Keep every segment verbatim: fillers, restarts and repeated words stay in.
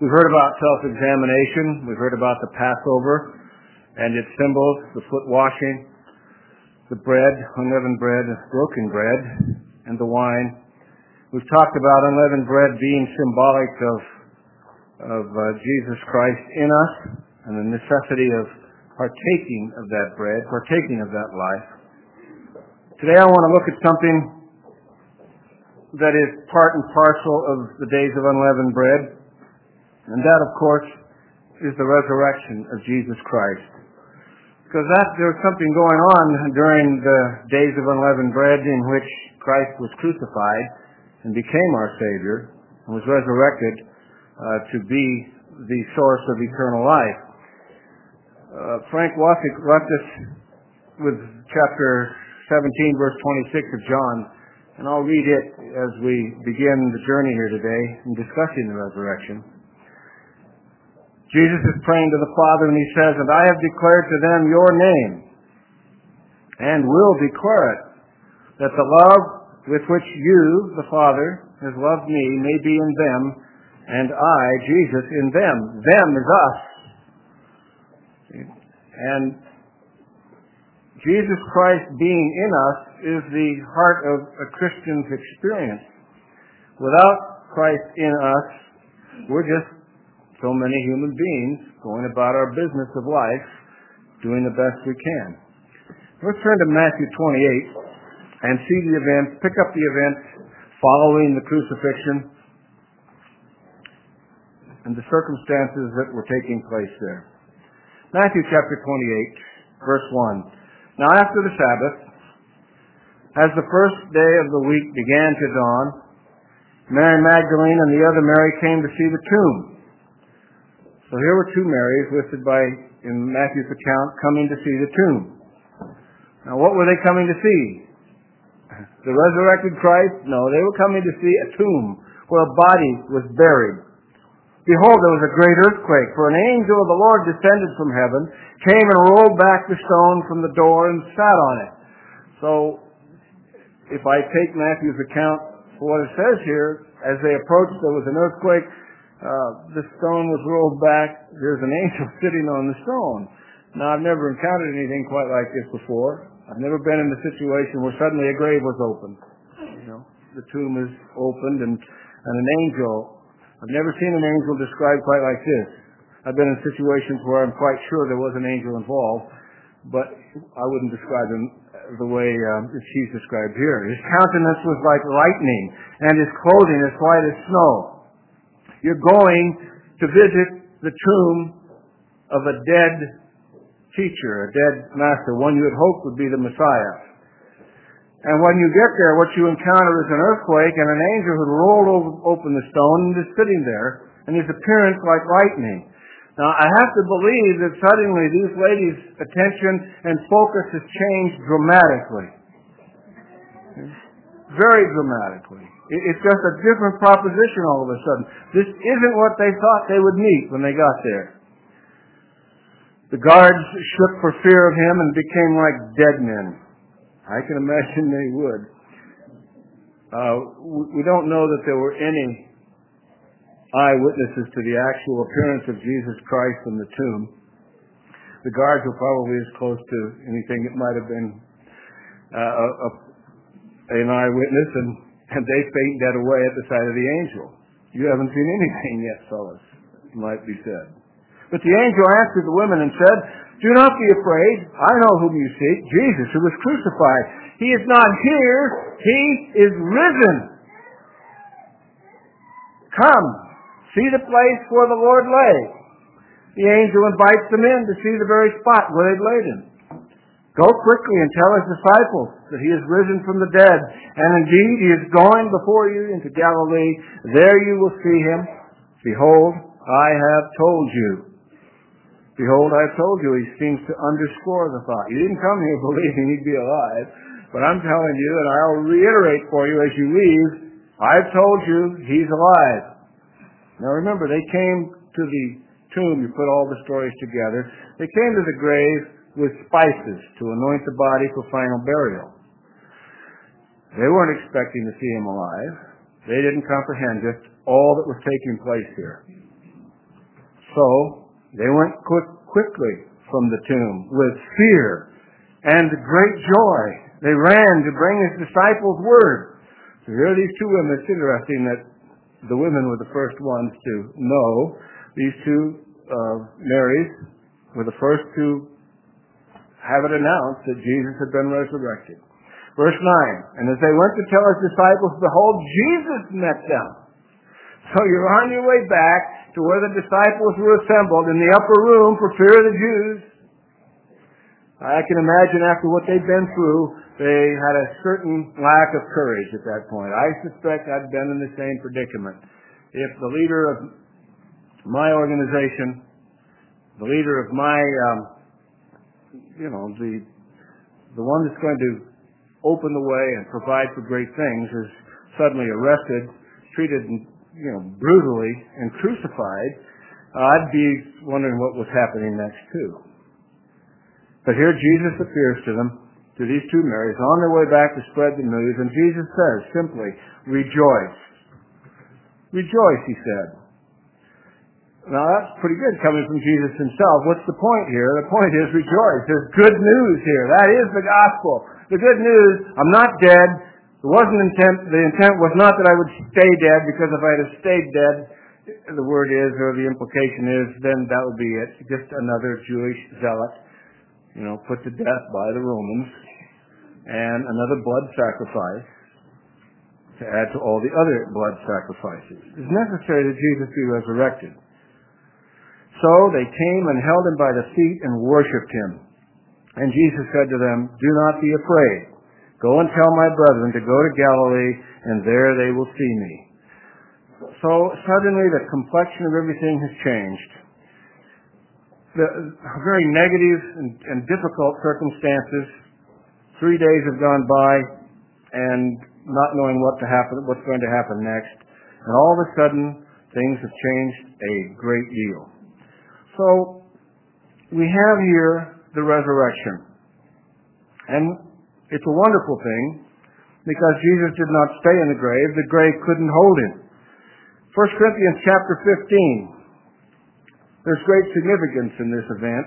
We've heard about self-examination. We've heard about the Passover and its symbols, the foot washing, the bread, unleavened bread, broken bread, and the wine. We've talked about unleavened bread being symbolic of, of uh, Jesus Christ in us and the necessity of partaking of that bread, partaking of that life. Today I want to look at something that is part and parcel of the days of unleavened bread, and that, of course, is the resurrection of Jesus Christ. Because that, there was something going on during the days of unleavened bread in which Christ was crucified and became our Savior and was resurrected uh, to be the source of eternal life. Uh, Frank Wasick left us with chapter seventeen, verse twenty-six of John, and I'll read it as we begin the journey here today in discussing the resurrection. Jesus is praying to the Father, and he says, "And I have declared to them your name, and will declare it, that the love with which you, the Father, has loved me may be in them, and I, Jesus, in them." Them is us. And Jesus Christ being in us is the heart of a Christian's experience. Without Christ in us, we're just so many human beings going about our business of life, doing the best we can. Let's turn to Matthew twenty-eight and see the events, pick up the events following the crucifixion and the circumstances that were taking place there. Matthew chapter twenty-eight, verse one. Now after the Sabbath, as the first day of the week began to dawn, Mary Magdalene and the other Mary came to see the tomb. So here were two Marys listed by, in Matthew's account, coming to see the tomb. Now what were they coming to see? The resurrected Christ? No, they were coming to see a tomb where a body was buried. Behold, there was a great earthquake, for an angel of the Lord descended from heaven, came and rolled back the stone from the door and sat on it. So, if I take Matthew's account for what it says here, as they approached, there was an earthquake, uh, the stone was rolled back, there's an angel sitting on the stone. Now, I've never encountered anything quite like this before. I've never been in a situation where suddenly a grave was opened. You know, the tomb is opened and, and an angel. I've never seen an angel described quite like this. I've been in situations where I'm quite sure there was an angel involved, but I wouldn't describe him the way um, he's described here. His countenance was like lightning, and his clothing as white as snow. You're going to visit the tomb of a dead teacher, a dead master, one you had hoped would be the Messiah. And when you get there, what you encounter is an earthquake and an angel who rolled over, open the stone and is sitting there, and his appearance like lightning. Now, I have to believe that suddenly these ladies' attention and focus has changed dramatically. Very dramatically. It's just a different proposition all of a sudden. This isn't what they thought they would meet when they got there. The guards shook for fear of him and became like dead men. I can imagine they would. Uh, we don't know that there were any eyewitnesses to the actual appearance of Jesus Christ in the tomb. The guards were probably as close to anything that might have been uh, a, a, an eyewitness, and, and they fainted away at the sight of the angel. You haven't seen anything yet, fellas, it might be said. But the angel answered the women and said, "Do not be afraid. I know whom you seek, Jesus, who was crucified. He is not here. He is risen. Come, see the place where the Lord lay." The angel invites them in to see the very spot where they'd laid him. "Go quickly and tell his disciples that he is risen from the dead. And indeed, he is going before you into Galilee. There you will see him. Behold, I have told you." Behold, I have told you. He seems to underscore the thought. You didn't come here believing he'd be alive, but I'm telling you, and I'll reiterate for you as you leave, I've told you he's alive. Now remember, they came to the tomb. You put all the stories together. They came to the grave with spices to anoint the body for final burial. They weren't expecting to see him alive. They didn't comprehend just all that was taking place here. So they went quick, quickly from the tomb with fear and great joy. They ran to bring his disciples word. So here are these two women. It's interesting that the women were the first ones to know. These two uh, Marys were the first to have it announced that Jesus had been resurrected. Verse nine, and as they went to tell his disciples, behold, Jesus met them. So you're on your way back to where the disciples were assembled in the upper room for fear of the Jews. I can imagine after what they'd been through, they had a certain lack of courage at that point. I suspect I'd been in the same predicament. If the leader of my organization, the leader of my, um, you know, the the one that's going to open the way and provide for great things is suddenly arrested, treated, you know, brutally and crucified, uh, I'd be wondering what was happening next too. But here Jesus appears to them, to these two Marys, on their way back to spread the news, and Jesus says simply, rejoice. Rejoice, he said. Now that's pretty good coming from Jesus himself. What's the point here? The point is rejoice. There's good news here. That is the gospel. The good news, I'm not dead. It wasn't intent, the intent was not that I would stay dead, because if I had stayed dead, the word is, or the implication is, then that would be it. Just another Jewish zealot, you know, put to death by the Romans, and another blood sacrifice to add to all the other blood sacrifices. It's necessary that Jesus be resurrected. So they came and held him by the feet and worshipped him. And Jesus said to them, do not be afraid. Go and tell my brethren to go to Galilee, and there they will see me. So suddenly the complexion of everything has changed. The very negative and, and difficult circumstances, three days have gone by, and not knowing what to happen, what's going to happen next. And all of a sudden, things have changed a great deal. So we have here the resurrection. And it's a wonderful thing, because Jesus did not stay in the grave. The grave couldn't hold him. First Corinthians chapter fifteen. There's great significance in this event.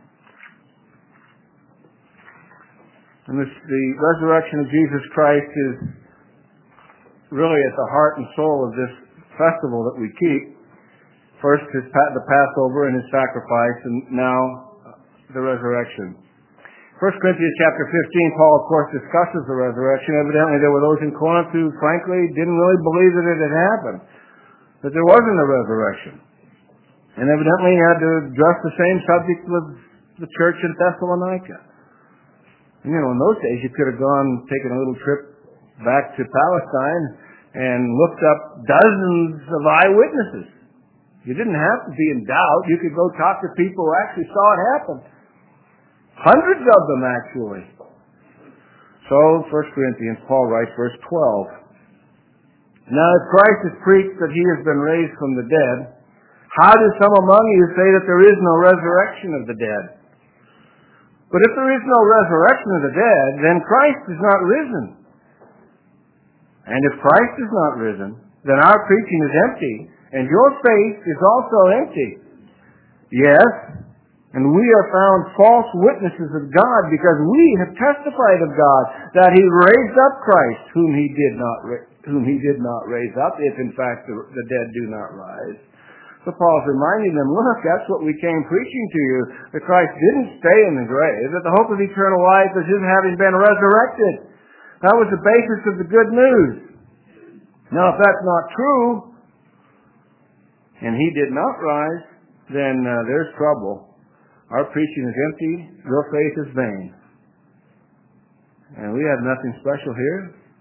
And this, the resurrection of Jesus Christ is really at the heart and soul of this festival that we keep. First his, the Passover and his sacrifice, and now the resurrection. First Corinthians chapter fifteen, Paul, of course, discusses the resurrection. Evidently, there were those in Corinth who, frankly, didn't really believe that it had happened, that there wasn't a resurrection. And evidently, he had to address the same subject with the church in Thessalonica. You know, in those days, you could have gone, taken a little trip back to Palestine and looked up dozens of eyewitnesses. You didn't have to be in doubt. You could go talk to people who actually saw it happen. Hundreds of them, actually. So, First Corinthians, Paul writes, verse twelve. Now, if Christ is preached that he has been raised from the dead, how do some among you say that there is no resurrection of the dead? But if there is no resurrection of the dead, then Christ is not risen. And if Christ is not risen, then our preaching is empty, and your faith is also empty. Yes, and we are found false witnesses of God, because we have testified of God that he raised up Christ, whom he did not ra- whom he did not raise up, if in fact the, the dead do not rise. So Paul's reminding them, look, that's what we came preaching to you, that Christ didn't stay in the grave, that the hope of eternal life is his having been resurrected. That was the basis of the good news. Now, if that's not true, and he did not rise, then uh, there's trouble. Our preaching is empty, your faith is vain. And we have nothing special here,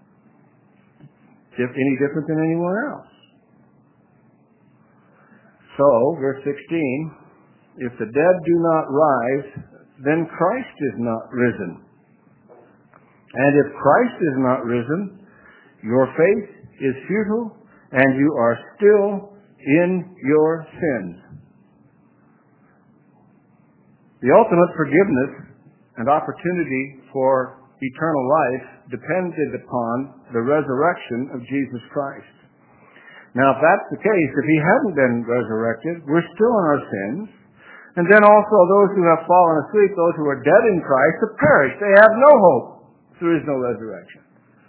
any different than anyone else. So, verse sixteen, if the dead do not rise, then Christ is not risen. And if Christ is not risen, your faith is futile, and you are still in your sins. The ultimate forgiveness and opportunity for eternal life depended upon the resurrection of Jesus Christ. Now, if that's the case, if he hadn't been resurrected, we're still in our sins. And then also those who have fallen asleep, those who are dead in Christ, have perished. They have no hope. There is no resurrection.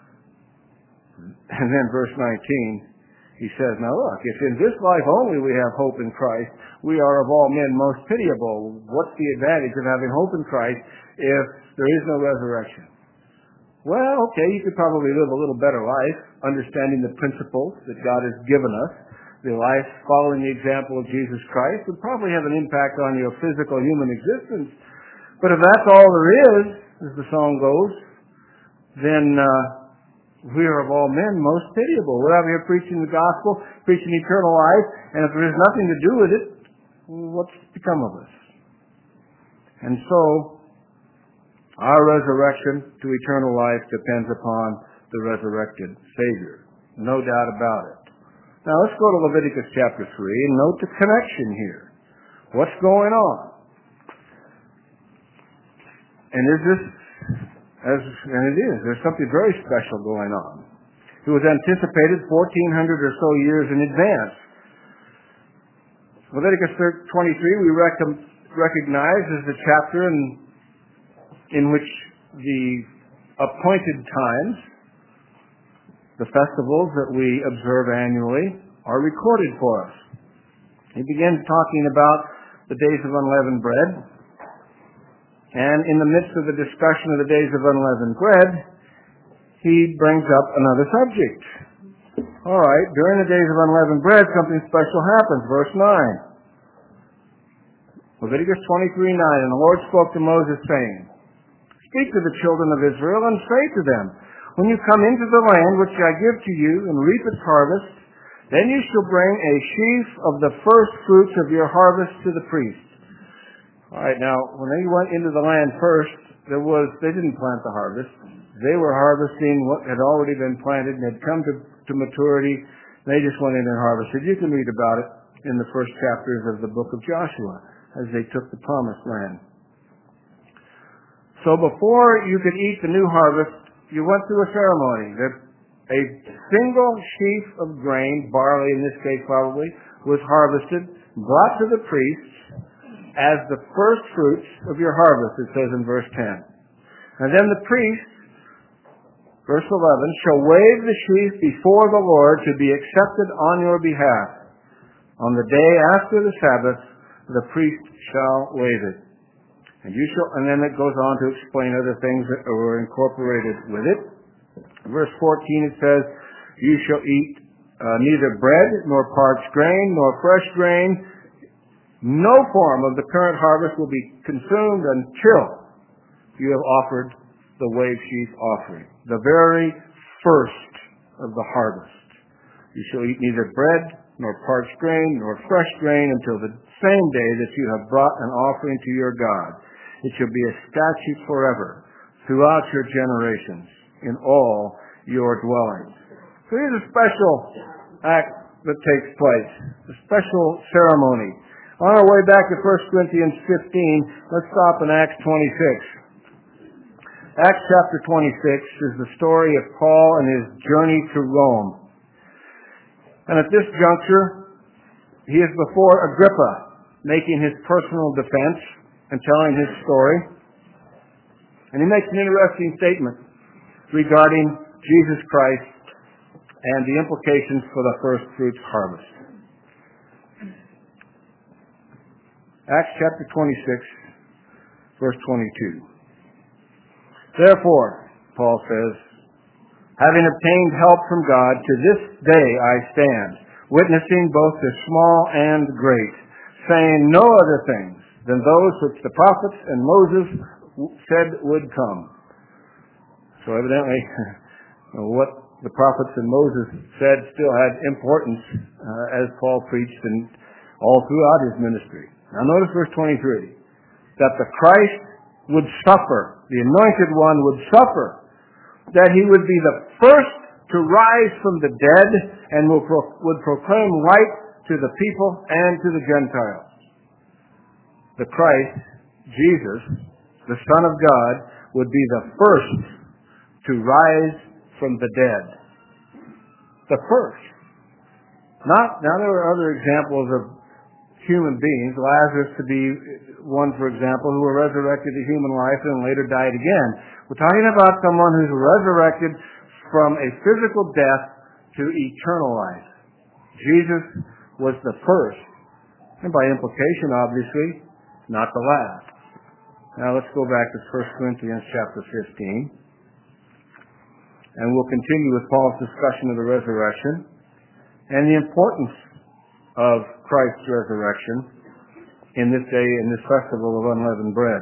And then verse nineteen, he says, now look, if in this life only we have hope in Christ, we are of all men most pitiable. What's the advantage of having hope in Christ if there is no resurrection? Well, okay, you could probably live a little better life, understanding the principles that God has given us. The life following the example of Jesus Christ would probably have an impact on your physical human existence. But if that's all there is, as the song goes, then uh, we are of all men most pitiable. We're out here preaching the gospel, preaching eternal life, and if there is nothing to do with it, what's become of us? And so, our resurrection to eternal life depends upon the resurrected Savior. No doubt about it. Now let's go to Leviticus chapter three and note the connection here. What's going on? And is this, as, and it is, there's something very special going on. It was anticipated fourteen hundred or so years in advance. Leviticus twenty-three we rec- recognize as the chapter in in which the appointed times, the festivals that we observe annually, are recorded for us. He begins talking about the days of unleavened bread, and in the midst of the discussion of the days of unleavened bread, he brings up another subject. All right, during the days of unleavened bread, something special happens. Verse nine. Leviticus twenty-three nine, and the Lord spoke to Moses, saying, speak to the children of Israel and say to them, when you come into the land which I give to you and reap its harvest, then you shall bring a sheaf of the first fruits of your harvest to the priest. All right, now, when they went into the land first, there was, they didn't plant the harvest. They were harvesting what had already been planted and had come to, to maturity. They just went in and harvested. You can read about it in the first chapters of the book of Joshua as they took the promised land. So before you could eat the new harvest, you went through a ceremony that a single sheaf of grain, barley in this case probably, was harvested, brought to the priests as the first fruits of your harvest, it says in verse ten. And then the priest, verse eleven, shall wave the sheaf before the Lord to be accepted on your behalf. On the day after the Sabbath, the priest shall wave it. And you shall, and then it goes on to explain other things that were incorporated with it. Verse fourteen it says, you shall eat uh, neither bread, nor parched grain, nor fresh grain. No form of the current harvest will be consumed until you have offered the wave sheaf offering, the very first of the harvest. You shall eat neither bread, nor parched grain, nor fresh grain until the same day that you have brought an offering to your God. It shall be a statute forever throughout your generations in all your dwellings. So here's a special act that takes place, a special ceremony. On our way back to First Corinthians fifteen, let's stop in Acts twenty-six. Acts chapter twenty-six is the story of Paul and his journey to Rome. And at this juncture, he is before Agrippa, making his personal defense and telling his story. And he makes an interesting statement regarding Jesus Christ and the implications for the first fruits harvest. Acts chapter twenty-six, verse twenty-two. Therefore, Paul says, having obtained help from God, to this day I stand, witnessing both the small and great, saying no other things than those which the prophets and Moses said would come. So evidently, what the prophets and Moses said still had importance uh, as Paul preached and all throughout his ministry. Now notice verse twenty-three, that the Christ would suffer, the anointed one would suffer, that he would be the first to rise from the dead and will pro- would proclaim light to the people and to the Gentiles. The Christ, Jesus, the Son of God, would be the first to rise from the dead. The first. Not, now there are other examples of human beings, Lazarus to be one, for example, who were resurrected to human life and later died again. We're talking about someone who's resurrected from a physical death to eternal life. Jesus was the first, and by implication, obviously, not the last. Now let's go back to First Corinthians chapter fifteen, and we'll continue with Paul's discussion of the resurrection and the importance of Christ's resurrection in this day, in this festival of unleavened bread.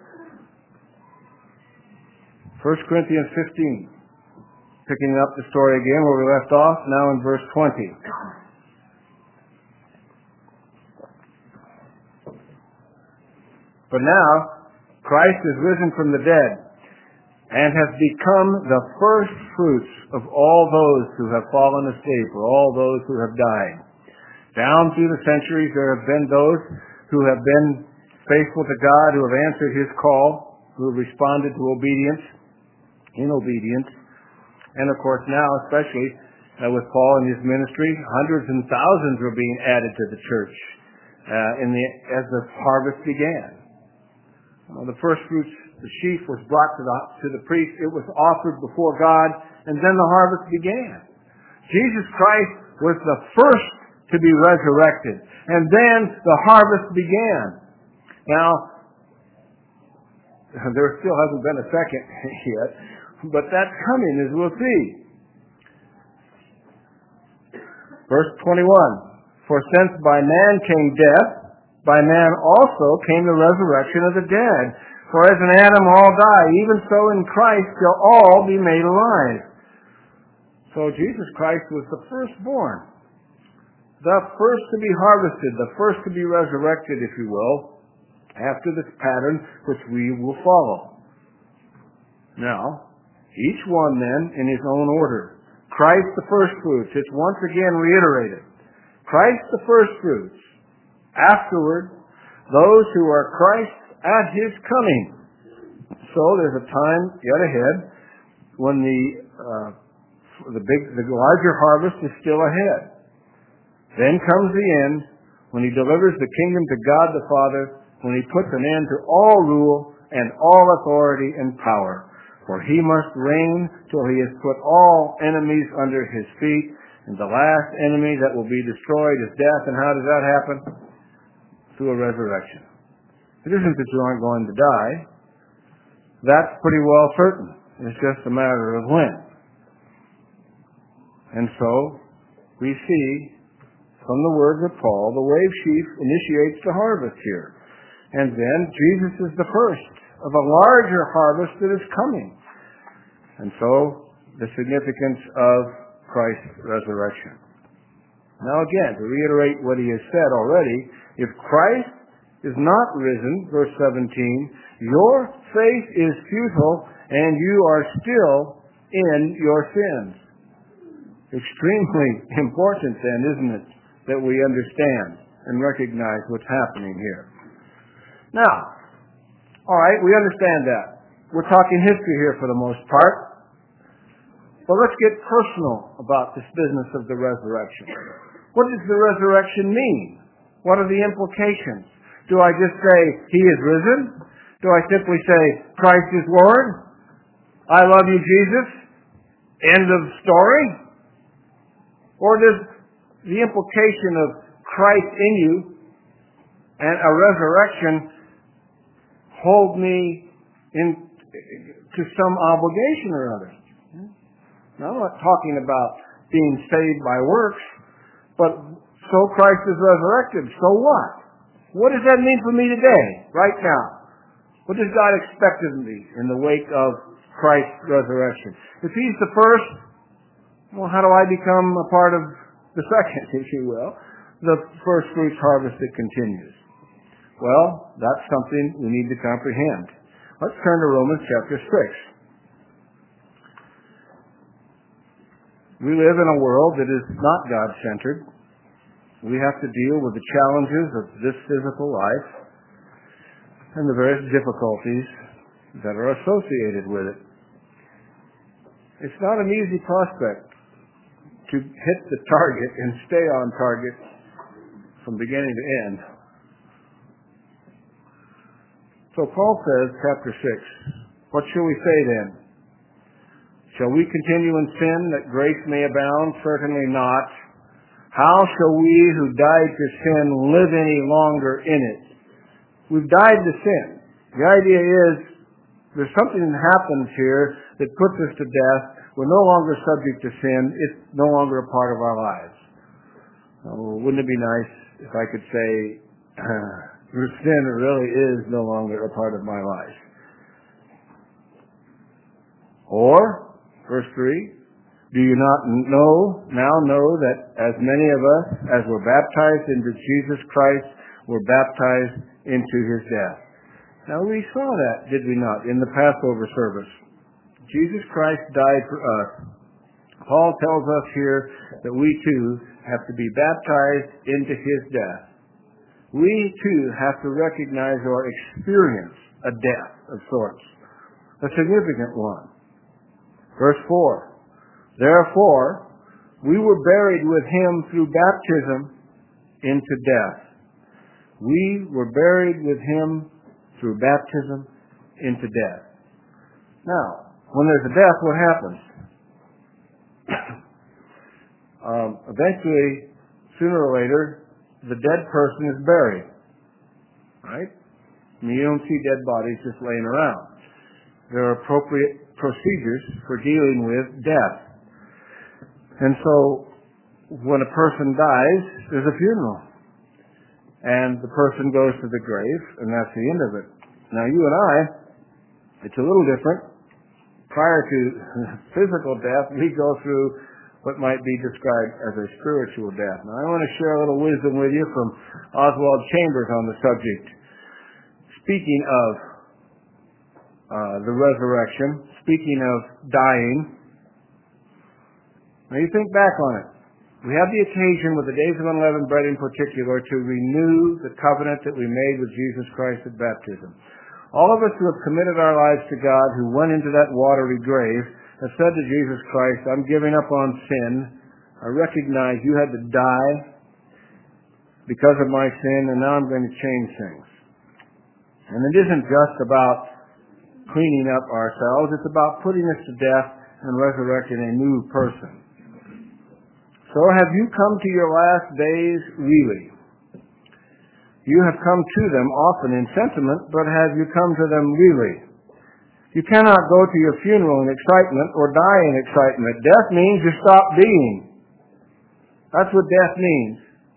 First Corinthians fifteen, picking up the story again where we left off, now in verse twenty. But now, Christ is risen from the dead and has become the first fruits of all those who have fallen asleep, or all those who have died. Down through the centuries, there have been those who have been faithful to God, who have answered His call, who have responded to obedience, in obedience. And of course now, especially uh, with Paul and his ministry, hundreds and thousands were being added to the church uh, in the, as the harvest began. Uh, the first fruits, the sheaf was brought to the, to the priest. It was offered before God, and then the harvest began. Jesus Christ was the first to be resurrected, and then the harvest began. Now, there still hasn't been a second yet, but that's coming, as we'll see. Verse twenty-one, for since by man came death, by man also came the resurrection of the dead. For as in Adam all die, even so in Christ shall all be made alive. So Jesus Christ was the firstborn, the first to be harvested, the first to be resurrected, if you will, after this pattern which we will follow. Now, each one then in his own order. Christ the first fruits. It's once again reiterated. Christ the first fruits. Afterward, those who are Christ at His coming. So there's a time yet ahead when the uh, the big, the larger harvest is still ahead. Then comes the end, when He delivers the kingdom to God the Father, when He puts an end to all rule and all authority and power. For He must reign till He has put all enemies under His feet, and the last enemy that will be destroyed is death. And how does that happen? Through a resurrection. It isn't that you aren't going to die. That's pretty well certain. It's just a matter of when. And so, we see from the words of Paul, the wave sheaf initiates the harvest here. And then Jesus is the first of a larger harvest that is coming. And so, the significance of Christ's resurrection. Now again, to reiterate what he has said already, if Christ is not risen, verse seventeen, your faith is futile and you are still in your sins. Extremely important then, isn't it, that we understand and recognize what's happening here. Now, all right, we understand that. We're talking history here for the most part. But let's get personal about this business of the resurrection. What does the resurrection mean? What are the implications? Do I just say, He is risen? Do I simply say, Christ is Lord? I love you, Jesus? End of story? Or does the implication of Christ in you and a resurrection hold me in to some obligation or other? Now, I'm not talking about being saved by works, but so Christ is resurrected. So what? What does that mean for me today, right now? What does God expect of me in the wake of Christ's resurrection? If He's the first, well, how do I become a part of the second, if you will, the first fruits harvest that continues? Well, that's something we need to comprehend. Let's turn to Romans chapter six. We live in a world that is not God-centered. We have to deal with the challenges of this physical life and the various difficulties that are associated with it. It's not an easy prospect to hit the target and stay on target from beginning to end. So Paul says, chapter six, what shall we say then? Shall we continue in sin that grace may abound? Certainly not. How shall we who died to sin live any longer in it? We've died to sin. The idea is there's something that happens here that puts us to death. We're no longer subject to sin. It's no longer a part of our lives. Oh, wouldn't it be nice if I could say, sin really is no longer a part of my life? Or, verse three, do you not know, now know that as many of us as were baptized into Jesus Christ were baptized into his death? Now we saw that, did we not, in the Passover service. Jesus Christ died for us. Paul tells us here that we too have to be baptized into his death. We too have to recognize or experience a death of sorts, a significant one. Verse four, therefore, we were buried with him through baptism into death. We were buried with him through baptism into death. Now, when there's a death, what happens? um, eventually, sooner or later, the dead person is buried. Right? I mean, you don't see dead bodies just laying around. There are appropriate procedures for dealing with death. And so, when a person dies, there's a funeral. And the person goes to the grave, and that's the end of it. Now, you and I, it's a little different. Prior to physical death, we go through what might be described as a spiritual death. Now, I want to share a little wisdom with you from Oswald Chambers on the subject. Speaking of uh, the resurrection, speaking of dying, now you think back on it. We have the occasion with the days of unleavened bread in particular to renew the covenant that we made with Jesus Christ at baptism. All of us who have committed our lives to God, who went into that watery grave, have said to Jesus Christ, I'm giving up on sin. I recognize you had to die because of my sin, and now I'm going to change things. And it isn't just about cleaning up ourselves. It's about putting us to death and resurrecting a new person. So have you come to your last days really? You have come to them often in sentiment, but have you come to them really? You cannot go to your funeral in excitement or die in excitement. Death means you stop being. That's what death means.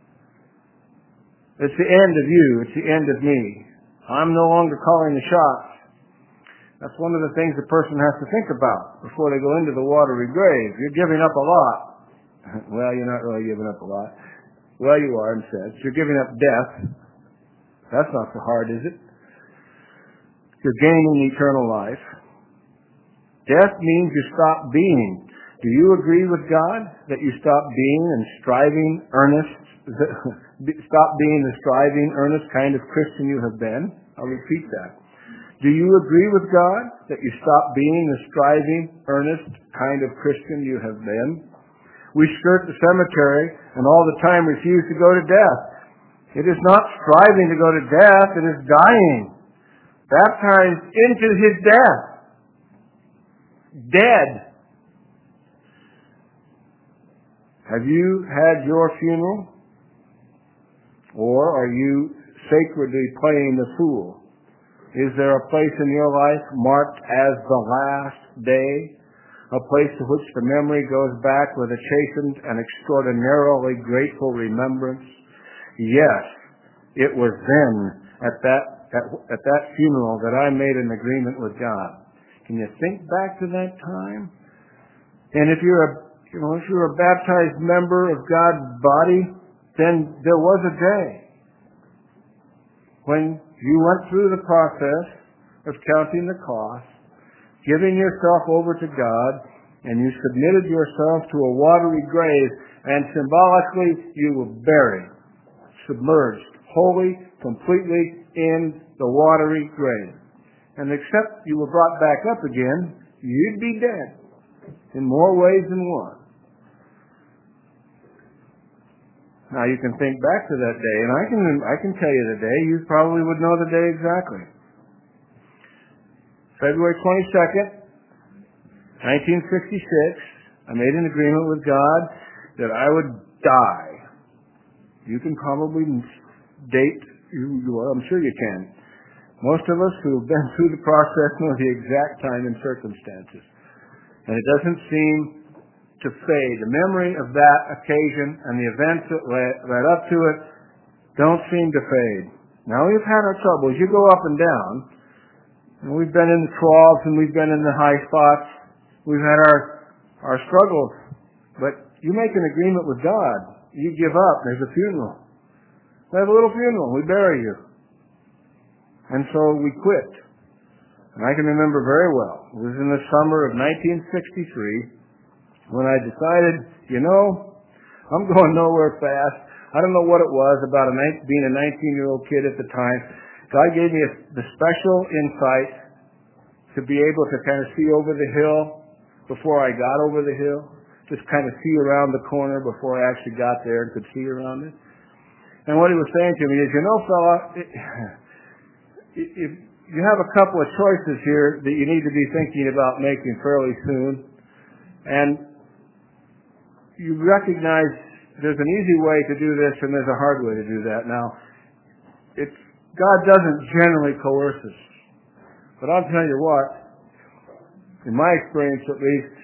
It's the end of you. It's the end of me. I'm no longer calling the shots. That's one of the things a person has to think about before they go into the watery grave. You're giving up a lot. Well, you're not really giving up a lot. Well, you are, in a sense. You're giving up death. That's not so hard, is it? You're gaining eternal life. Death means you stop being. Do you agree with God that you stop being and striving, earnest, stop being the striving, earnest kind of Christian you have been? I'll repeat that. Do you agree with God that you stop being the striving, earnest kind of Christian you have been? We skirt the cemetery and all the time refuse to go to death. It is not striving to go to death, it is dying. Baptized into his death. Dead. Have you had your funeral? Or are you sacredly playing the fool? Is there a place in your life marked as the last day? A place to which the memory goes back with a chastened and extraordinarily grateful remembrance? Yes, it was then at that at, at that funeral that I made an agreement with God. Can you think back to that time? And if you're a you know if you're a baptized member of God's body, then there was a day when you went through the process of counting the cost, giving yourself over to God, and you submitted yourself to a watery grave, and symbolically you were buried, submerged, wholly, completely in the watery grave. And except you were brought back up again, you'd be dead in more ways than one. Now you can think back to that day, and I can I can tell you the day. You probably would know the day exactly. February twenty-second, nineteen sixty-six, I made an agreement with God that I would die. You can probably date, well, I'm sure you can. Most of us who have been through the process know the exact time and circumstances. And it doesn't seem to fade. The memory of that occasion and the events that led, led up to it don't seem to fade. Now, we've had our troubles. You go up and down. And we've been in the troughs and we've been in the high spots. We've had our, our struggles. But you make an agreement with God. You give up. There's a funeral. We have a little funeral. We bury you. And so we quit. And I can remember very well. It was in the summer of nineteen sixty-three when I decided, you know, I'm going nowhere fast. I don't know what it was about a, being a nineteen-year-old kid at the time. God gave me a, the special insight to be able to kind of see over the hill before I got over the hill. Just kind of see around the corner before I actually got there and could see around it. And what he was saying to me is, you know, fella, it, it, you have a couple of choices here that you need to be thinking about making fairly soon. And you recognize there's an easy way to do this and there's a hard way to do that. Now, it's, God doesn't generally coerce us. But I'll tell you what, in my experience at least,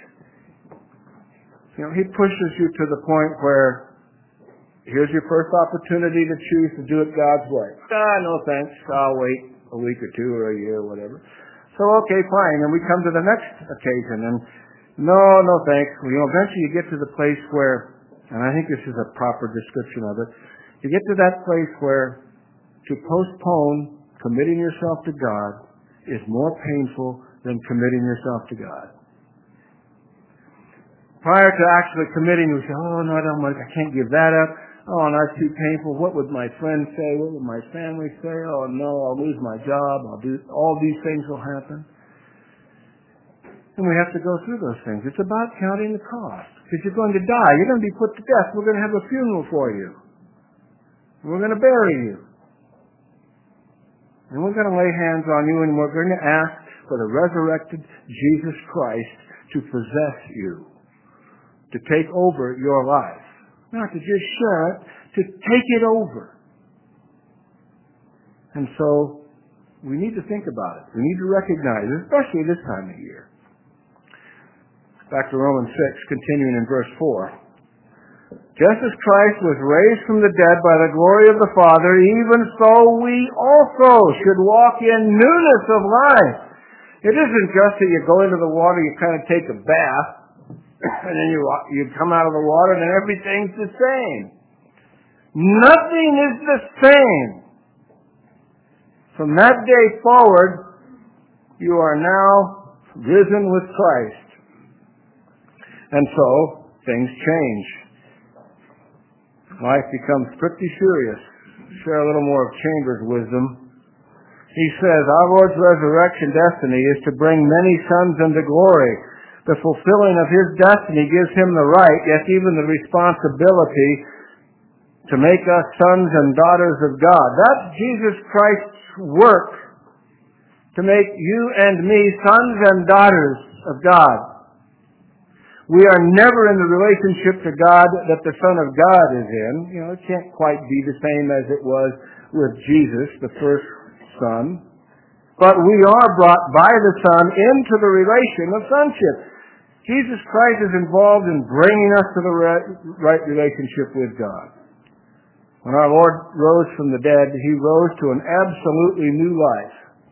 you know, he pushes you to the point where here's your first opportunity to choose to do it God's way. Ah, no thanks. I'll wait a week or two or a year or whatever. So, okay, fine. And we come to the next occasion. And no, no thanks. You know, eventually you get to the place where, and I think this is a proper description of it, you get to that place where to postpone committing yourself to God is more painful than committing yourself to God. Prior to actually committing, we say, oh, no, I don't want, I can't give that up. Oh, no, that's too painful. What would my friends say? What would my family say? Oh, no, I'll lose my job. I'll do, all these things will happen. And we have to go through those things. It's about counting the cost. Because you're going to die. You're going to be put to death. We're going to have a funeral for you. We're going to bury you. And we're going to lay hands on you and we're going to ask for the resurrected Jesus Christ to possess you, to take over your life. Not to just share it, to take it over. And so we need to think about it. We need to recognize it, especially this time of year. Back to Romans six, continuing in verse four. Just as Christ was raised from the dead by the glory of the Father, even so we also should walk in newness of life. It isn't just that you go into the water, you kind of take a bath, and then you you come out of the water and everything's the same. Nothing is the same. From that day forward, you are now risen with Christ. And so, things change. Life becomes pretty serious. Share a little more of Chambers' wisdom. He says, our Lord's resurrection destiny is to bring many sons unto glory. The fulfilling of His destiny gives Him the right, yes, even the responsibility to make us sons and daughters of God. That's Jesus Christ's work, to make you and me sons and daughters of God. We are never in the relationship to God that the Son of God is in. You know, it can't quite be the same as it was with Jesus, the first Son. But we are brought by the Son into the relation of sonship. Jesus Christ is involved in bringing us to the right relationship with God. When our Lord rose from the dead, He rose to an absolutely new life.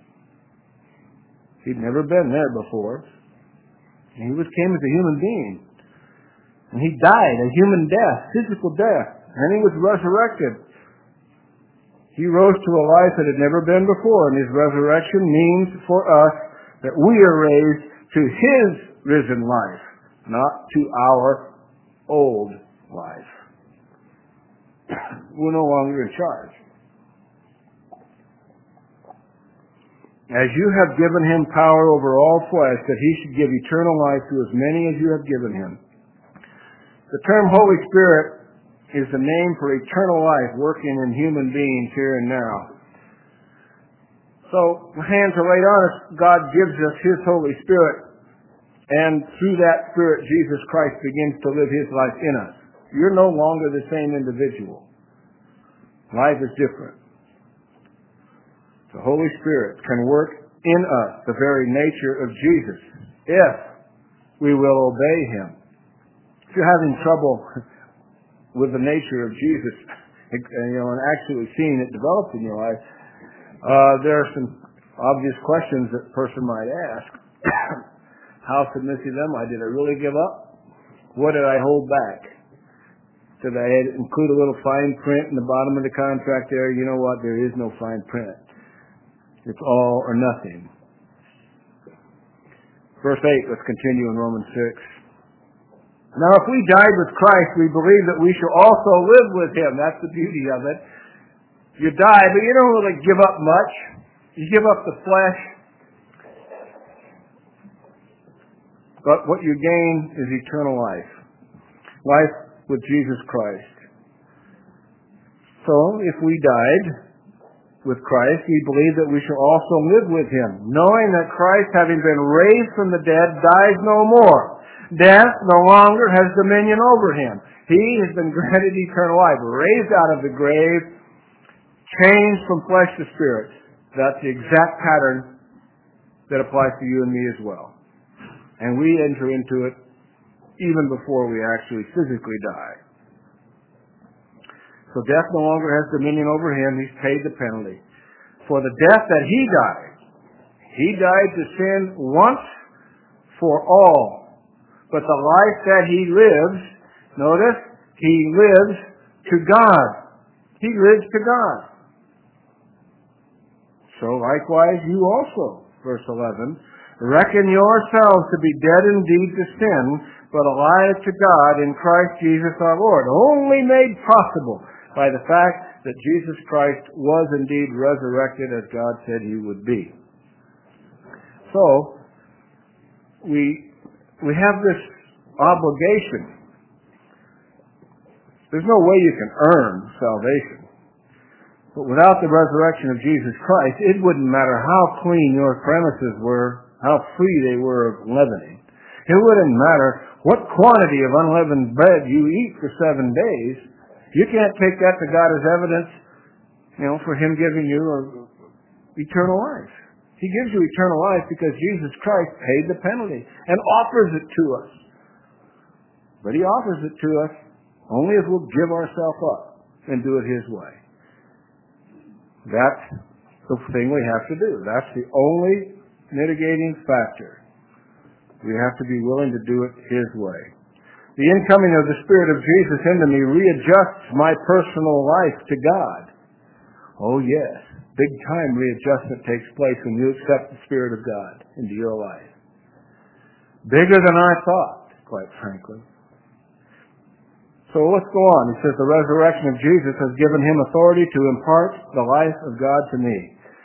He'd never been there before. And He was came as a human being. And He died a human death, physical death. And He was resurrected. He rose to a life that had never been before. And His resurrection means for us that we are raised to His risen life, not to our old life. We're no longer in charge. As you have given Him power over all flesh, that He should give eternal life to as many as you have given Him. The term Holy Spirit is the name for eternal life working in human beings here and now. So, hands are laid on us. God gives us His Holy Spirit, and through that Spirit, Jesus Christ begins to live His life in us. You're no longer the same individual. Life is different. The Holy Spirit can work in us the very nature of Jesus if we will obey Him. If you're having trouble with the nature of Jesus, you know, and actually seeing it develop in your life, uh, there are some obvious questions that a person might ask. How submissive am I? Did I really give up? What did I hold back? Did I include a little fine print in the bottom of the contract there? You know what? There is no fine print. It's all or nothing. Verse eight, let's continue in Romans six. Now, if we died with Christ, we believe that we shall also live with Him. That's the beauty of it. You die, but you don't really give up much. You give up the flesh. But what you gain is eternal life. Life with Jesus Christ. So, if we died with Christ, we believe that we shall also live with Him, knowing that Christ, having been raised from the dead, dies no more. Death no longer has dominion over Him. He has been granted eternal life, raised out of the grave, changed from flesh to spirit. That's the exact pattern that applies to you and me as well. And we enter into it even before we actually physically die. So death no longer has dominion over Him. He's paid the penalty. For the death that He died, He died to sin once for all. But the life that He lives, notice, He lives to God. He lives to God. So likewise you also, verse eleven, reckon yourselves to be dead indeed to sin, but alive to God in Christ Jesus our Lord, only made possible by the fact that Jesus Christ was indeed resurrected as God said He would be. So, we we have this obligation. There's no way you can earn salvation. But without the resurrection of Jesus Christ, it wouldn't matter how clean your premises were, how free they were of leavening. It wouldn't matter what quantity of unleavened bread you eat for seven days. You can't take that to God as evidence, you know, for Him giving you eternal life. He gives you eternal life because Jesus Christ paid the penalty and offers it to us. But He offers it to us only if we'll give ourselves up and do it His way. That's the thing we have to do. That's the only mitigating factor. We have to be willing to do it His way. The incoming of the Spirit of Jesus into me readjusts my personal life to God. Oh yes, big time readjustment takes place when you accept the Spirit of God into your life. Bigger than I thought, quite frankly. So let's go on. He says, the resurrection of Jesus has given Him authority to impart the life of God to me.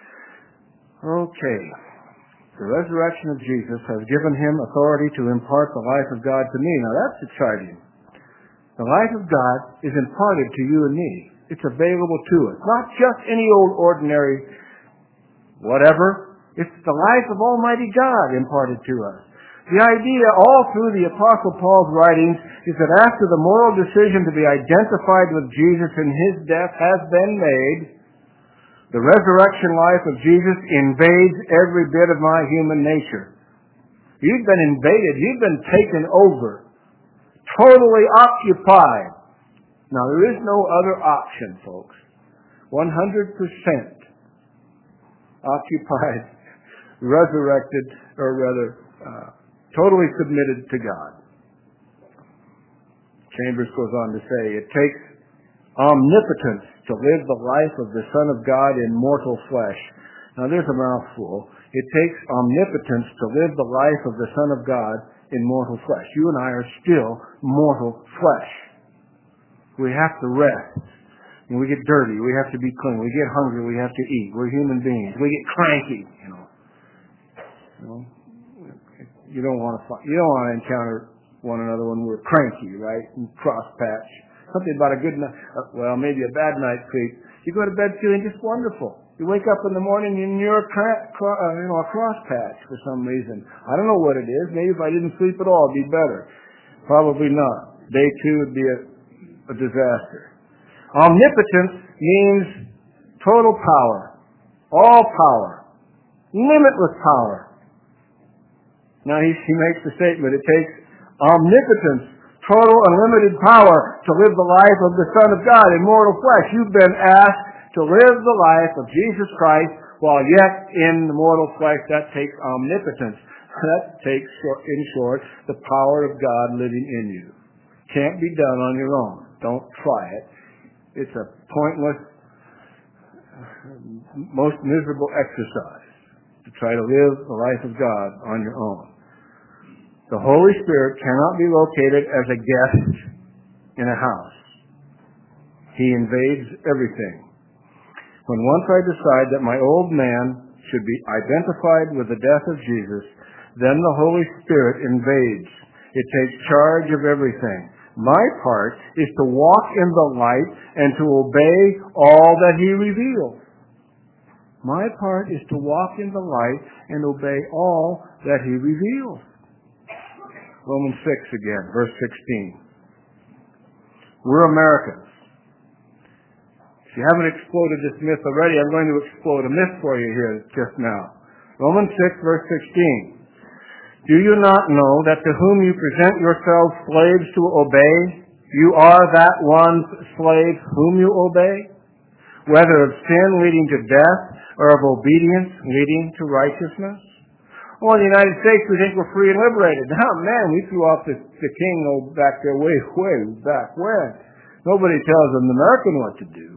Okay. The resurrection of Jesus has given Him authority to impart the life of God to me. Now that's exciting. The life of God is imparted to you and me. It's available to us. Not just any old ordinary whatever. It's the life of Almighty God imparted to us. The idea all through the Apostle Paul's writings is that after the moral decision to be identified with Jesus in His death has been made, the resurrection life of Jesus invades every bit of my human nature. You've been invaded. You've been taken over. Totally occupied. Now, there is no other option, folks. one hundred percent occupied, resurrected, or rather, uh, totally submitted to God. Chambers goes on to say, it takes omnipotence to live the life of the Son of God in mortal flesh. Now there's a mouthful. It takes omnipotence to live the life of the Son of God in mortal flesh. You and I are still mortal flesh. We have to rest. And we get dirty. We have to be clean. We get hungry. We have to eat. We're human beings. We get cranky, you know. You know, you don't want to you don't want to encounter one another when we're cranky, right? And cross patch. something about a good night, uh, well, maybe a bad night's sleep. You go to bed feeling just wonderful. You wake up in the morning and you're a, cra- cra- uh, you know, a cross patch for some reason. I don't know what it is. Maybe if I didn't sleep at all, it'd be better. Probably not. Day two would be a, a disaster. Omnipotence means total power, all power, limitless power. Now he, he makes the statement, it takes omnipotence, total unlimited power to live the life of the Son of God in mortal flesh. You've been asked to live the life of Jesus Christ while yet in the mortal flesh. That takes omnipotence. That takes, in short, the power of God living in you. Can't be done on your own. Don't try it. It's a pointless, most miserable exercise to try to live the life of God on your own. The Holy Spirit cannot be located as a guest in a house. He invades everything. When once I decide that my old man should be identified with the death of Jesus, then the Holy Spirit invades. It takes charge of everything. My part is to walk in the light and to obey all that he reveals. My part is to walk in the light and obey all that he reveals. Romans six again, verse sixteen. We're Americans. If you haven't exploded this myth already, I'm going to explode a myth for you here just now. Romans six, verse sixteen. Do you not know that to whom you present yourselves slaves to obey, you are that one's slave whom you obey? Whether of sin leading to death or of obedience leading to righteousness? Well, in the United States, we think we're free and liberated. Now, man, we threw off the, the king back there way, way back when. Nobody tells an American what to do.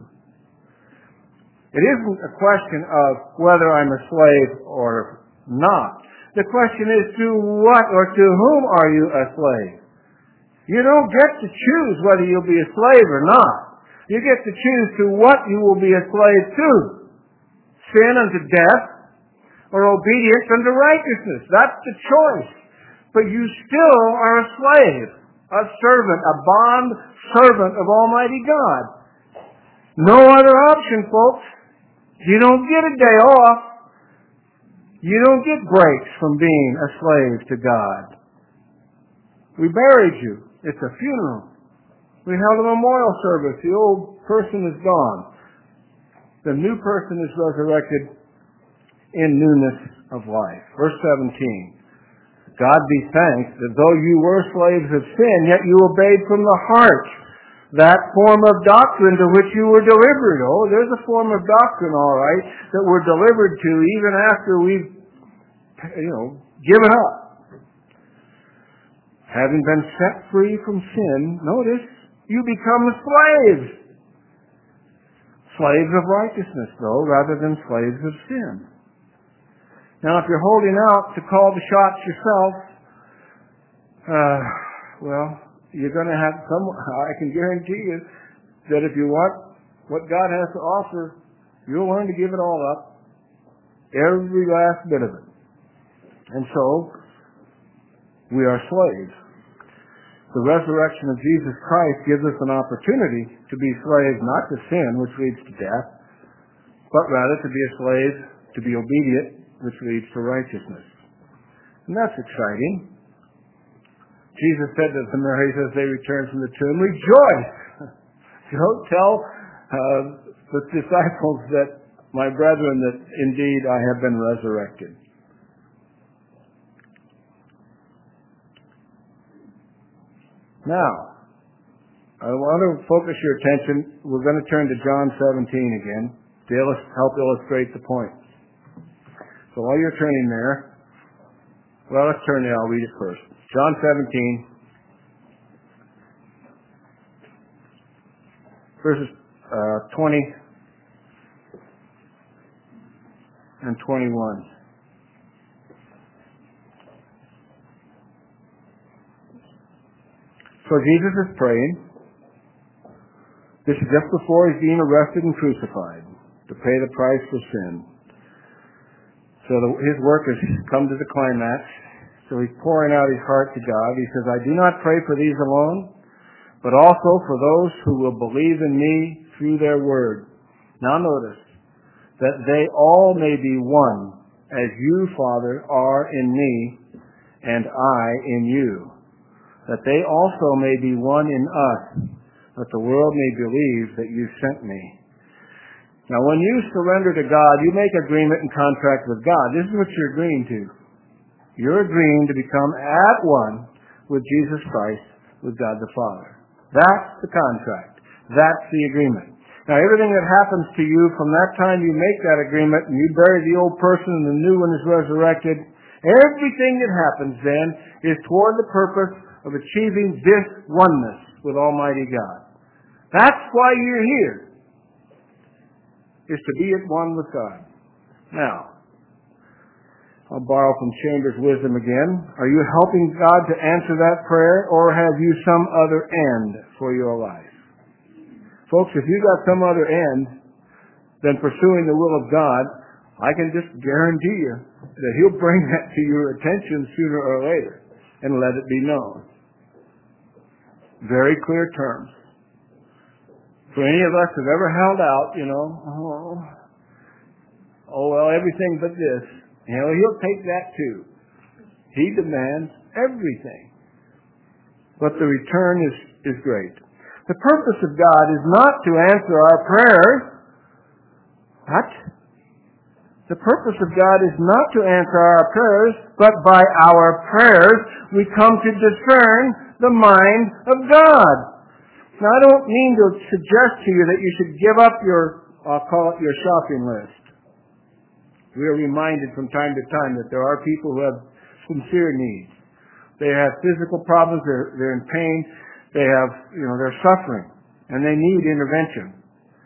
It isn't a question of whether I'm a slave or not. The question is, to what or to whom are you a slave? You don't get to choose whether you'll be a slave or not. You get to choose to what you will be a slave to. Sin unto death or obedience unto righteousness. That's the choice. But you still are a slave, a servant, a bond servant of Almighty God. No other option, folks. You don't get a day off. You don't get breaks from being a slave to God. We buried you. It's a funeral. We held a memorial service. The old person is gone. The new person is resurrected in newness of life. Verse seventeen. God be thanked that though you were slaves of sin, yet you obeyed from the heart that form of doctrine to which you were delivered. Oh, there's a form of doctrine, all right, that we're delivered to even after we've, you know, given up. Having been set free from sin, notice, you become slaves. Slaves of righteousness, though, rather than slaves of sin. Now, if you're holding out to call the shots yourself, uh, well, you're going to have some, I can guarantee you that if you want what God has to offer, you'll learn to give it all up. Every last bit of it. And so, we are slaves. The resurrection of Jesus Christ gives us an opportunity to be slaves not to sin, which leads to death, but rather to be a slave, to be obedient, which leads to righteousness. And that's exciting. Jesus said to the Marys as they returned from the tomb, rejoice! Don't tell uh, the disciples that, my brethren, that indeed I have been resurrected. Now, I want to focus your attention. We're going to turn to John seventeen again to help illustrate the point. So while you're turning there, well, let's turn there. I'll read it first. John seventeen, verses uh, twenty and twenty-one. So Jesus is praying. This is just before he's being arrested and crucified to pay the price for sin. So the, his work has come to the climax. So he's pouring out his heart to God. He says, I do not pray for these alone, but also for those who will believe in me through their word. Now notice, that they all may be one, as you, Father, are in me, and I in you, that they also may be one in us, that the world may believe that you sent me. Now, when you surrender to God, you make agreement and contract with God. This is what you're agreeing to. You're agreeing to become at one with Jesus Christ, with God the Father. That's the contract. That's the agreement. Now, everything that happens to you from that time you make that agreement and you bury the old person and the new one is resurrected, everything that happens then is toward the purpose of achieving this oneness with Almighty God. That's why you're here, is to be at one with God. Now, I'll borrow from Chambers' wisdom again. Are you helping God to answer that prayer, or have you some other end for your life? Folks, if you got some other end than pursuing the will of God, I can just guarantee you that He'll bring that to your attention sooner or later and let it be known. Very clear terms. For any of us who've ever held out, you know, oh, oh well, everything but this, you know, He'll take that too. He demands everything. But the return is, is great. The purpose of God is not to answer our prayers. What? The purpose of God is not to answer our prayers, but by our prayers we come to discern the mind of God. Now, I don't mean to suggest to you that you should give up your, I'll call it your shopping list. We are reminded from time to time that there are people who have sincere needs. They have physical problems, they're, they're in pain, they have, you know, they're suffering, and they need intervention.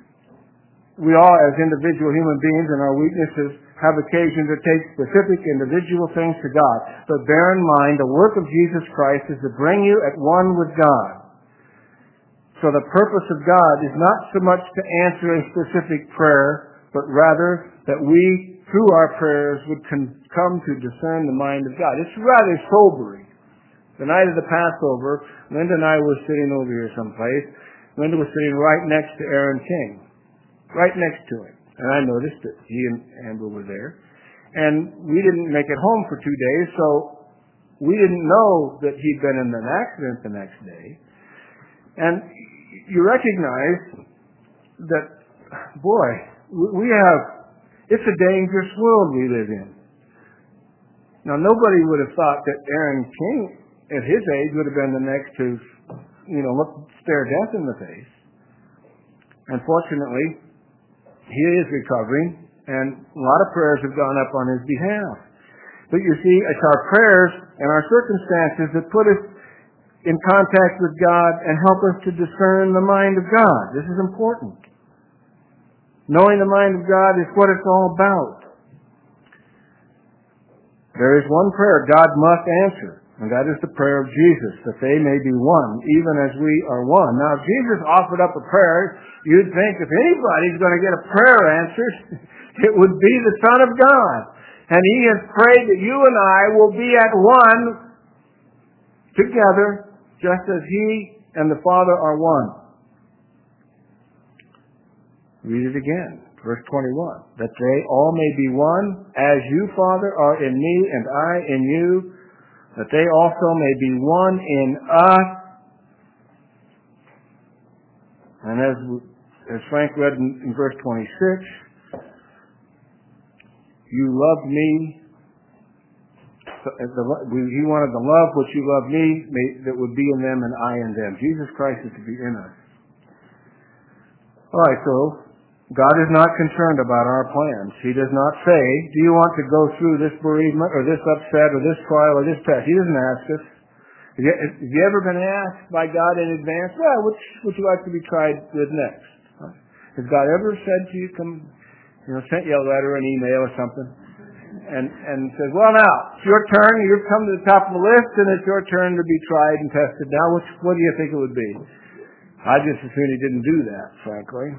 We all, as individual human beings in our weaknesses, have occasion to take specific individual things to God. But bear in mind, the work of Jesus Christ is to bring you at one with God. So the purpose of God is not so much to answer a specific prayer, but rather that we, through our prayers, would con- come to discern the mind of God. It's rather sobering. The night of the Passover, Linda and I were sitting over here someplace. Linda was sitting right next to Aaron King. Right next to him. And I noticed that he and Amber were there. And we didn't make it home for two days, so we didn't know that he'd been in an accident the next day. And you recognize that, boy, we have, it's a dangerous world we live in. Now, nobody would have thought that Aaron King, at his age, would have been the next to, you know, look, stare death in the face. Unfortunately, he is recovering, and a lot of prayers have gone up on his behalf. But you see, it's our prayers and our circumstances that put us in contact with God and help us to discern the mind of God. This is important. Knowing the mind of God is what it's all about. There is one prayer God must answer, and that is the prayer of Jesus, that they may be one, even as we are one. Now, if Jesus offered up a prayer, you'd think if anybody's going to get a prayer answered, it would be the Son of God. And He has prayed that you and I will be at one together, just as He and the Father are one. Read it again. Verse twenty-one. That they all may be one, as you, Father, are in me and I in you, that they also may be one in us. And as, as Frank read in, in verse twenty-six, you loved me. So, the, he wanted the love which you loved me may, that would be in them and I in them. Jesus Christ is to be in us. All right, so God is not concerned about our plans. He does not say, do you want to go through this bereavement or this upset or this trial or this test? He doesn't ask us. Have you, have you ever been asked by God in advance, well, which would you like to be tried with next? Huh? Has God ever said to you, come, you know, sent you a letter, an email or something, and, and says, well, now, it's your turn. You've come to the top of the list, and it's your turn to be tried and tested. Now, which, what do you think it would be? I just assume He didn't do that, frankly.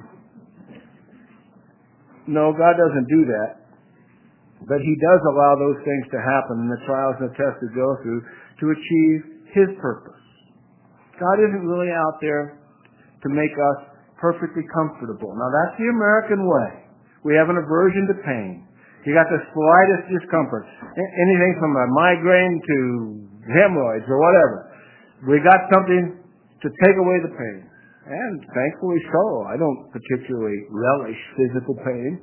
No, God doesn't do that. But He does allow those things to happen and the trials and the tests to go through to achieve His purpose. God isn't really out there to make us perfectly comfortable. Now, that's the American way. We have an aversion to pain. You got the slightest discomfort, anything from a migraine to hemorrhoids or whatever. We got something to take away the pain. And thankfully so. I don't particularly relish physical pain.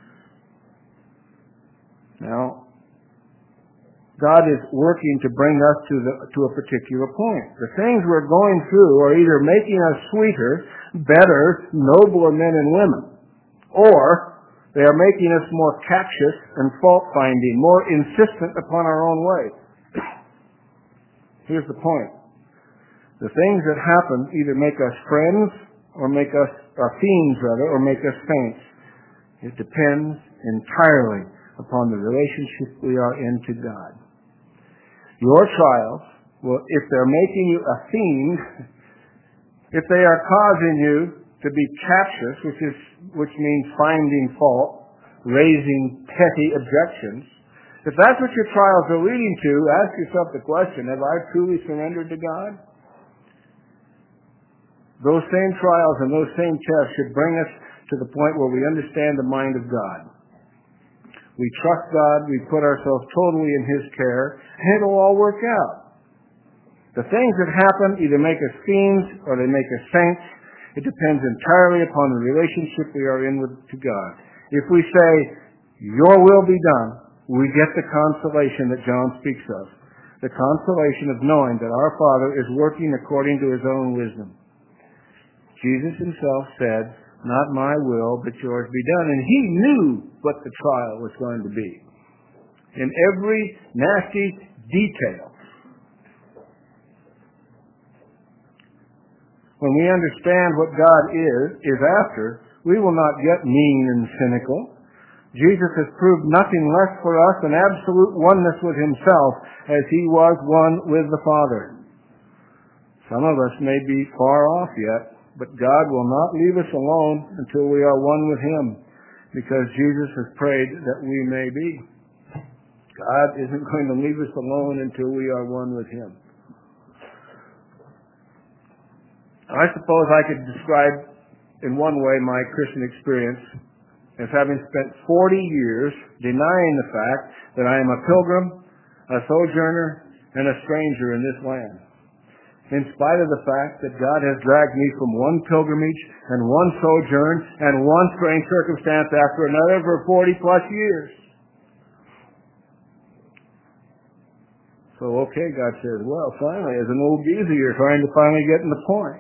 Now, God is working to bring us to the to a particular point. The things we're going through are either making us sweeter, better, nobler men and women, or they are making us more captious and fault-finding, more insistent upon our own way. Here's the point. The things that happen either make us friends or make us, or fiends rather, or make us saints. It depends entirely upon the relationship we are in to God. Your trials, well, if they're making you a fiend, if they are causing you to be captious, which is which means finding fault, raising petty objections, if that's what your trials are leading to, ask yourself the question, have I truly surrendered to God? Those same trials and those same tests should bring us to the point where we understand the mind of God. We trust God, we put ourselves totally in His care, and it'll all work out. The things that happen either make us fiends or they make us saints. It depends entirely upon the relationship we are in with to God. If we say, your will be done, we get the consolation that John speaks of. The consolation of knowing that our Father is working according to His own wisdom. Jesus Himself said, not my will, but yours be done. And He knew what the trial was going to be. In every nasty detail. When we understand what God is, is after, we will not get mean and cynical. Jesus has proved nothing less for us than absolute oneness with Himself as He was one with the Father. Some of us may be far off yet, but God will not leave us alone until we are one with Him, because Jesus has prayed that we may be. God isn't going to leave us alone until we are one with Him. I suppose I could describe in one way my Christian experience as having spent forty years denying the fact that I am a pilgrim, a sojourner, and a stranger in this land. In spite of the fact that God has dragged me from one pilgrimage and one sojourn and one strange circumstance after another for forty plus years. So, okay, God says, well, finally, as an old geezer, you're trying to finally get in the point.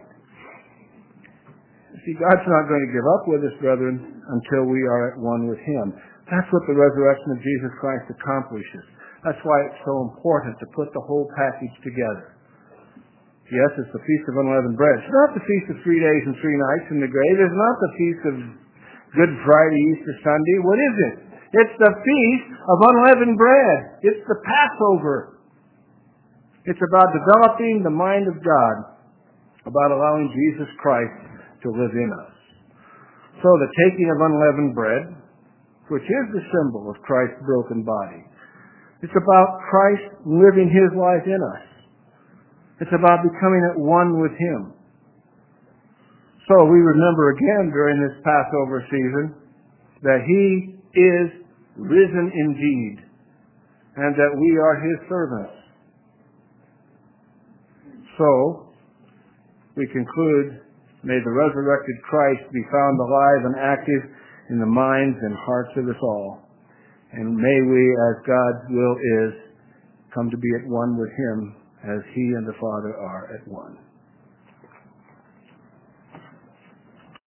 See, God's not going to give up with us, brethren, until we are at one with Him. That's what the resurrection of Jesus Christ accomplishes. That's why it's so important to put the whole package together. Yes, it's the Feast of Unleavened Bread. It's not the Feast of Three Days and Three Nights in the grave. It's not the Feast of Good Friday, Easter Sunday. What is it? It's the Feast of Unleavened Bread. It's the Passover. It's about developing the mind of God, about allowing Jesus Christ to live in us. So the taking of unleavened bread, which is the symbol of Christ's broken body, it's about Christ living His life in us. It's about becoming at one with Him. So we remember again during this Passover season that He is risen indeed and that we are His servants. So we conclude, may the resurrected Christ be found alive and active in the minds and hearts of us all. And may we, as God's will is, come to be at one with Him as He and the Father are at one.